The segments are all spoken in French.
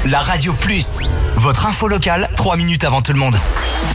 La Radio Plus, votre info locale, 3 minutes avant tout le monde.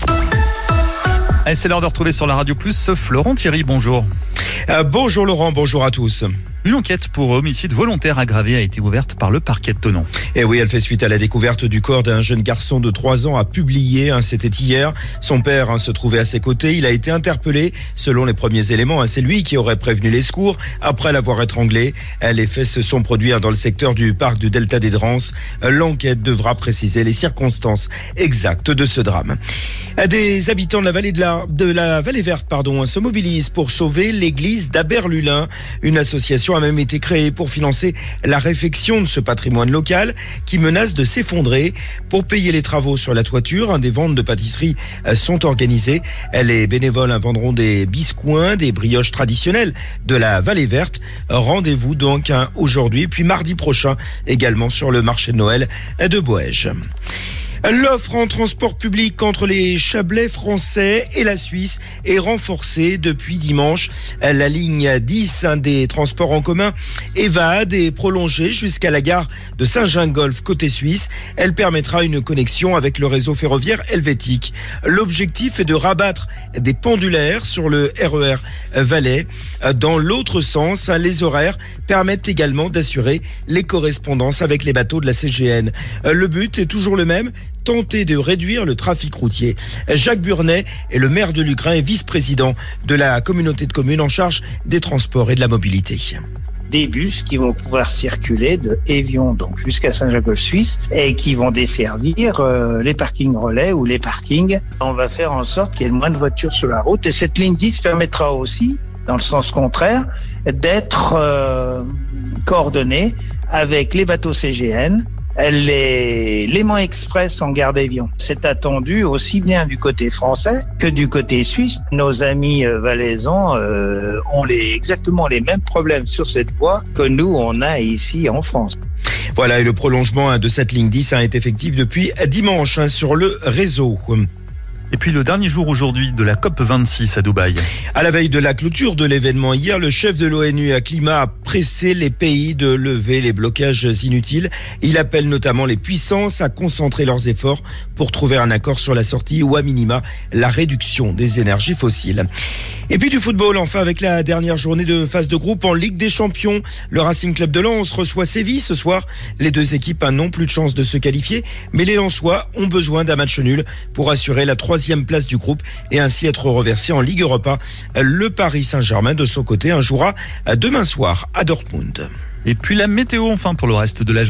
Allez, c'est l'heure de retrouver sur la Radio Plus Florent Thierry, bonjour. Bonjour Laurent, bonjour à tous. Une enquête pour homicide volontaire aggravé a été ouverte par le parquet de Thonon. Et oui, elle fait suite à la découverte du corps d'un jeune garçon de 3 ans à Publier. C'était hier. Son père se trouvait à ses côtés. Il a été interpellé. Selon les premiers éléments, c'est lui qui aurait prévenu les secours après l'avoir étranglé. Les faits se sont produits dans le secteur du parc du Delta des Drances. L'enquête devra préciser les circonstances exactes de ce drame. Des habitants de la vallée de la Vallée Verte, se mobilisent pour sauver l'église d'Aberlulin. Une association a même été créée pour financer la réfection de ce patrimoine local qui menace de s'effondrer. Pour payer les travaux sur la toiture, des ventes de pâtisseries sont organisées. Les bénévoles vendront des biscuits, des brioches traditionnelles de la Vallée Verte. Rendez-vous donc aujourd'hui, puis mardi prochain également sur le marché de Noël de Boège. L'offre en transport public entre les Chablais français et la Suisse est renforcée depuis dimanche. La ligne 10 des transports en commun Evade est prolongée jusqu'à la gare de Saint-Gingolph côté suisse. Elle permettra une connexion avec le réseau ferroviaire helvétique. L'objectif est de rabattre des pendulaires sur le RER Valais. Dans l'autre sens, les horaires permettent également d'assurer les correspondances avec les bateaux de la CGN. Le but est toujours le même, tenter de réduire le trafic routier. Jacques Burnet est le maire de Lugrin et vice-président de la communauté de communes en charge des transports et de la mobilité. Des bus qui vont pouvoir circuler de Évian donc jusqu'à Saint-Gingolph-Suisse et qui vont desservir les parkings relais ou les parkings. On va faire en sorte qu'il y ait moins de voitures sur la route et cette ligne 10 permettra aussi, dans le sens contraire, d'être coordonnée avec les bateaux CGN, les Léman Express en gare d'Évian. C'est attendu aussi bien du côté français que du côté suisse. Nos amis valaisans ont exactement les mêmes problèmes sur cette voie que nous, on a ici en France. Voilà, et le prolongement de cette ligne 10 est effectif depuis dimanche sur le réseau. Et puis le dernier jour aujourd'hui de la COP26 à Dubaï. À la veille de la clôture de l'événement hier, le chef de l'ONU à climat a pressé les pays de lever les blocages inutiles. Il appelle notamment les puissances à concentrer leurs efforts pour trouver un accord sur la sortie ou à minima la réduction des énergies fossiles. Et puis du football, enfin avec la dernière journée de phase de groupe en Ligue des Champions. Le Racing Club de Lens reçoit Séville ce soir. Les deux équipes n'ont plus de chance de se qualifier, mais les Lensois ont besoin d'un match nul pour assurer la 3e place du groupe et ainsi être reversé en Ligue Europa. Le Paris Saint-Germain, de son côté, jouera demain soir à Dortmund. Et puis la météo enfin pour le reste de la journée.